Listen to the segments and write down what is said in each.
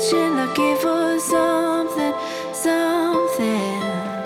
searching, looking for something, something.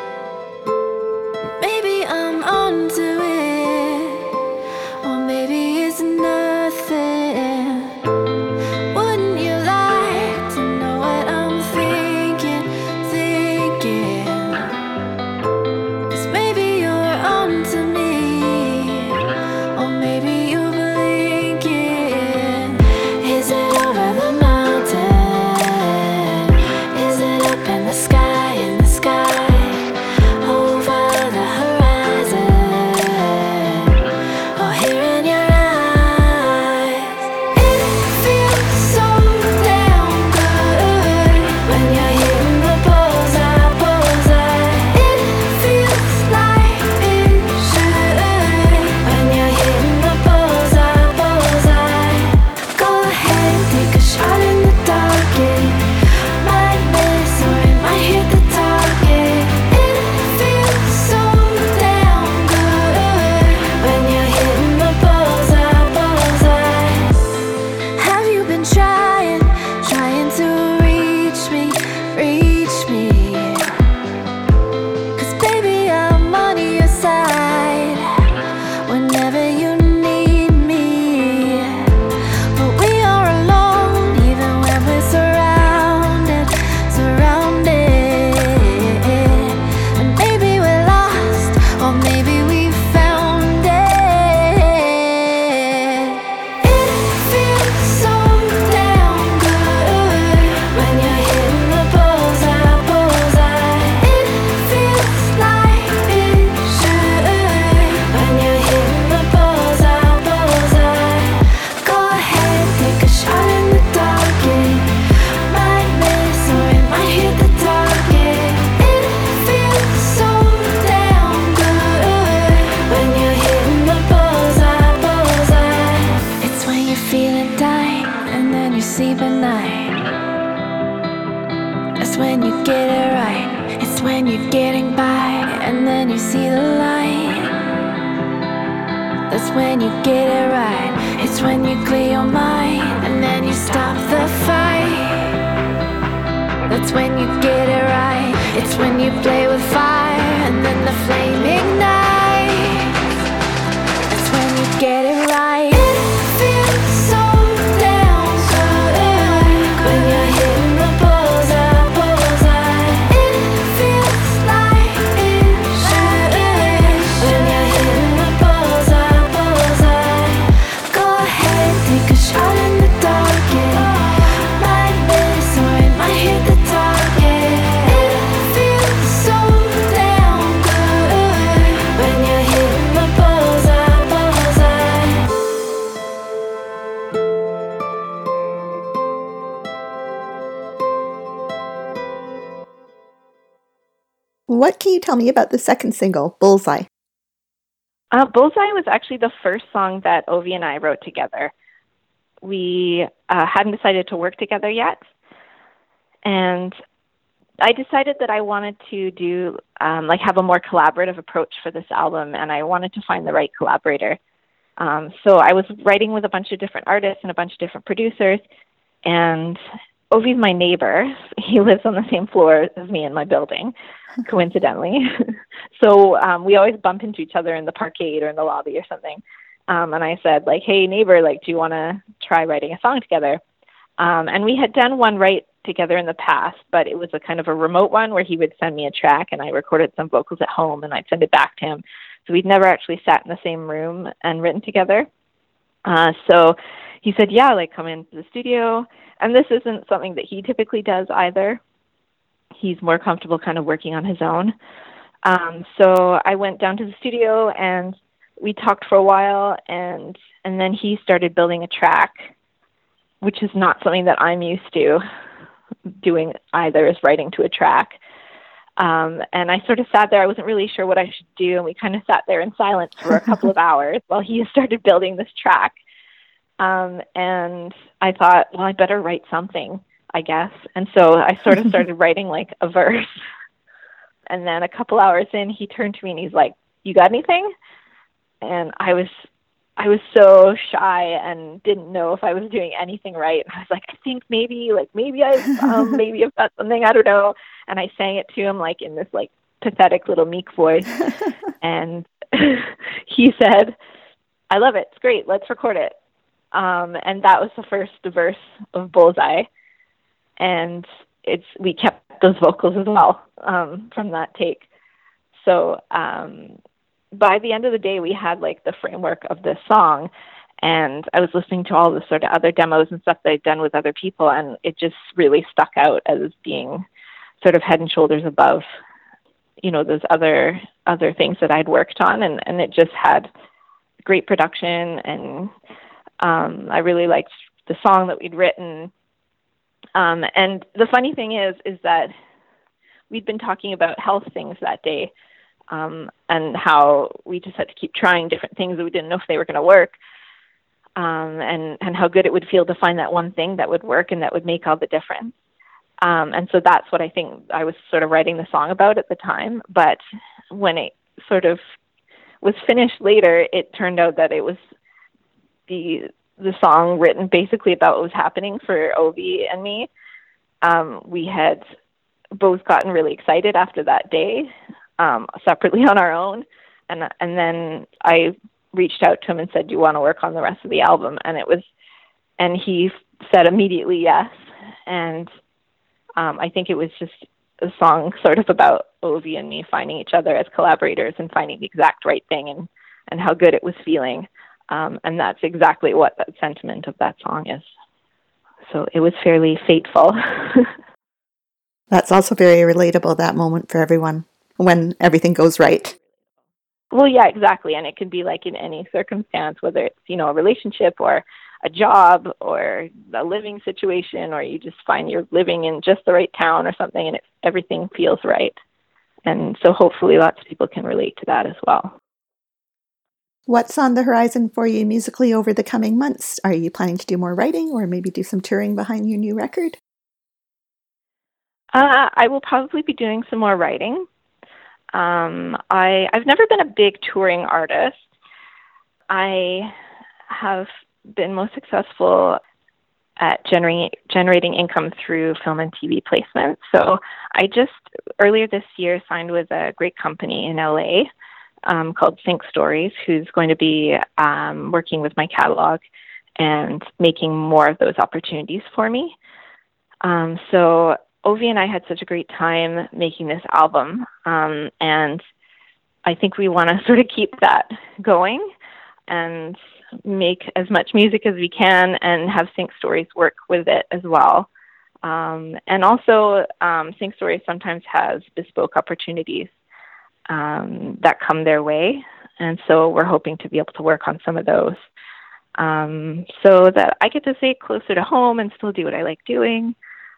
Maybe I'm onto it, or maybe it's nothing. Wouldn't you like to know what I'm thinking, thinking? 'Cause maybe you're onto me, or maybe you're blinking. Is it over the mountain? Is it up in the sky, in the sky? Over the horizon, or here in your eyes? It feels so damn good when you're hitting the bullseye, bullseye. It feels like it should when you're hitting the bullseye, bullseye. Go ahead, take a shot in the dark. It might miss or it might hit the target. It feels so damn good when you're hitting the bullseye, bullseye. Have you been trying to reach me, reach me? 'Cause baby, I'm on your side whenever you need me. But we are alone even when we're surrounded, surrounded. And maybe we're lost, or maybe we found it. It feels so damn good when you're hitting the bullseye, bullseye. It feels like it should when you're hitting the bullseye, bullseye. Go ahead, take a shot in the dark. It might miss or it might hit the target. It feels so damn good when you're hitting the bullseye, bullseye. It's when you're feeling dying and then you sleep at night. That's when you get it right. It's when you're getting by and then you see the light. That's when you get it right. It's when you clear your mind and then you stop the fight. That's when you get it right. It's when you play with fire and then the flame ignites. That's when you get it right. It feels so damn good when you're hitting the bullseye, bullseye. It feels like it should when you're hitting the bullseye, bullseye. Go ahead, take a shot in the dark. It might miss or it might hit the target. It feels so damn good when you're hitting the bullseye, bullseye. What can you tell me about the second single, Bullseye? Bullseye was actually the first song that Ovi and I wrote together. We hadn't decided to work together yet, and I decided that I wanted to do have a more collaborative approach for this album, and I wanted to find the right collaborator. So I was writing with a bunch of different artists and a bunch of different producers, and Ovi's my neighbor. He lives on the same floor as me in my building, coincidentally. So we always bump into each other in the parkade or in the lobby or something. And I said, like, hey, neighbor, like, do you want to try writing a song together? And we had done one right together in the past, but it was a kind of a remote one where he would send me a track and I recorded some vocals at home and I'd send it back to him. So we'd never actually sat in the same room and written together. So he said, yeah, like, come into the studio. And this isn't something that he typically does either. He's more comfortable kind of working on his own. So I went down to the studio and we talked for a while, and then he started building a track, which is not something that I'm used to doing either, is writing to a track. And I sort of sat there. I wasn't really sure what I should do, and we kind of sat there in silence for a couple of hours while he started building this track. And I thought, well, I better write something, I guess. And so I sort of started writing like a verse. And then a couple hours in, he turned to me and he's like, you got anything? And I was I was so shy and didn't know if I was doing anything right. And I was like, I think maybe I've got something, I don't know. And I sang it to him like in this like pathetic little meek voice. And he said, I love it. It's great. Let's record it. And that was the first verse of Bullseye. And we kept those vocals as well from that take. So by the end of the day, we had like the framework of this song, and I was listening to all the sort of other demos and stuff that I'd done with other people, and it just really stuck out as being sort of head and shoulders above, you know, those other things that I'd worked on, and it just had great production, and I really liked the song that we'd written. And the funny thing is that we'd been talking about health things that day, and how we just had to keep trying different things that we didn't know if they were going to work, and how good it would feel to find that one thing that would work and that would make all the difference. And so that's what I think I was sort of writing the song about at the time. But when it sort of was finished later, it turned out that it was the song written basically about what was happening for Ovi and me. We had both gotten really excited after that day, separately on our own. And then I reached out to him and said, do you want to work on the rest of the album? And he said immediately yes. And I think it was just a song sort of about Ovi and me finding each other as collaborators and finding the exact right thing and how good it was feeling. And that's exactly what that sentiment of that song is. So it was fairly fateful. That's also very relatable, that moment for everyone, when everything goes right. Well, yeah, exactly. And it can be like in any circumstance, whether it's, you know, a relationship or a job or a living situation, or you just find you're living in just the right town or something and everything feels right. And so hopefully lots of people can relate to that as well. What's on the horizon for you musically over the coming months? Are you planning to do more writing or maybe do some touring behind your new record? I will probably be doing some more writing. I've never been a big touring artist. I have been most successful at generating income through film and TV placements. So I just earlier this year signed with a great company in LA called Sync Stories, who's going to be working with my catalog and making more of those opportunities for me. So Ovi and I had such a great time making this album, and I think we want to sort of keep that going and make as much music as we can and have Sync Stories work with it as well. And also, Sync Stories sometimes has bespoke opportunities that come their way, and so we're hoping to be able to work on some of those so that I get to stay closer to home and still do what I like doing.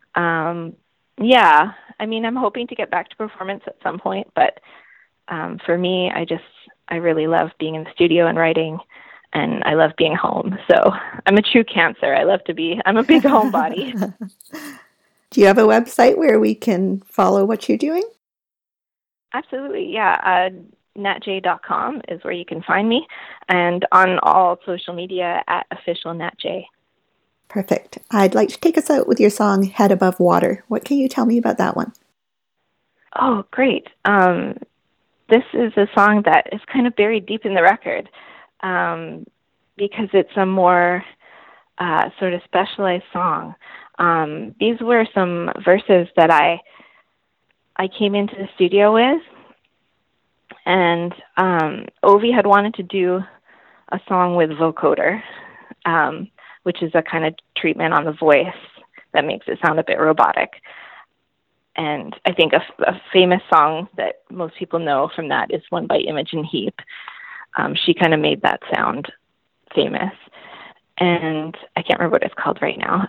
Yeah, I mean, I'm hoping to get back to performance at some point, but for me, I really love being in the studio and writing, and I love being home. So I'm a true Cancer. I'm a big homebody. Do you have a website where we can follow what you're doing? Absolutely, yeah. natj.com is where you can find me, and on all social media at @officialnatj. Perfect. I'd like to take us out with your song, Head Above Water. What can you tell me about that one? Oh, great. This is a song that is kind of buried deep in the record because it's a more sort of specialized song. These were some verses that I came into the studio with, and Ovi had wanted to do a song with vocoder, which is a kind of treatment on the voice that makes it sound a bit robotic. And I think a famous song that most people know from that is one by Imogen Heap. She kind of made that sound famous. And I can't remember what it's called right now.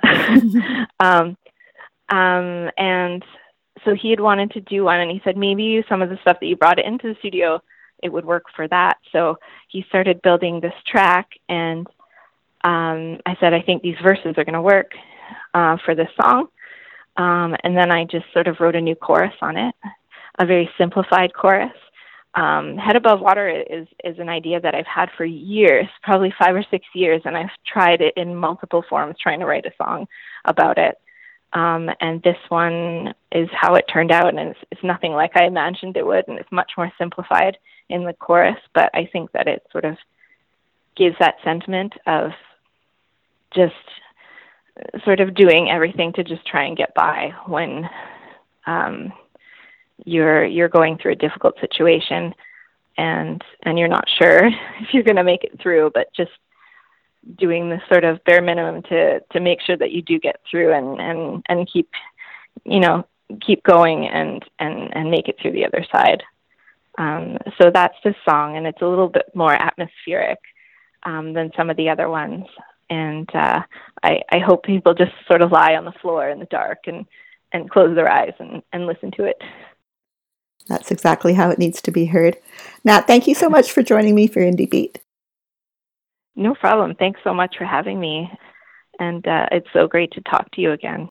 And so he had wanted to do one, and he said, maybe some of the stuff that you brought into the studio, it would work for that. So he started building this track, and I said, I think these verses are going to work for this song. And then I just sort of wrote a new chorus on it, a very simplified chorus. Head Above Water is an idea that I've had for years, probably 5 or 6 years, and I've tried it in multiple forms, trying to write a song about it. And this one is how it turned out, and it's nothing like I imagined it would, and it's much more simplified in the chorus, but I think that it sort of gives that sentiment of just sort of doing everything to just try and get by when you're going through a difficult situation and you're not sure if you're going to make it through, but just doing the sort of bare minimum to make sure that you do get through and keep going and make it through the other side. So that's this song, and it's a little bit more atmospheric than some of the other ones. And I hope people just sort of lie on the floor in the dark and close their eyes and listen to it. That's exactly how it needs to be heard. Nat, thank you so much for joining me for Indie Beat. No problem. Thanks so much for having me. And it's so great to talk to you again.